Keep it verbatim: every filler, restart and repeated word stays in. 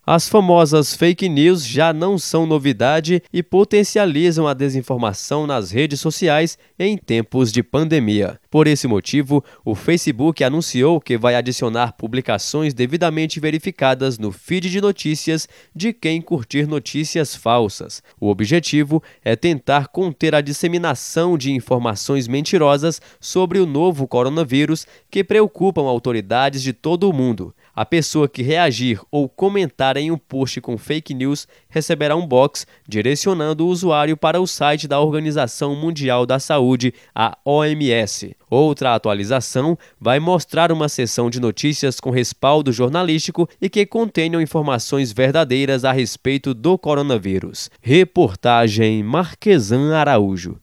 As famosas fake news já não são novidade e potencializam a desinformação nas redes sociais em tempos de pandemia. Por esse motivo, o Facebook anunciou que vai adicionar publicações devidamente verificadas no feed de notícias de quem curtir notícias falsas. O objetivo é tentar conter a disseminação de informações mentirosas sobre o novo coronavírus que preocupam autoridades de todo o mundo. A pessoa que reagir ou comentar em um post com fake news receberá um box direcionando o usuário para o site da Organização Mundial da Saúde, a O M S. Outra atualização vai mostrar uma seção de notícias com respaldo jornalístico e que contenham informações verdadeiras a respeito do coronavírus. Reportagem Marquesan Araújo.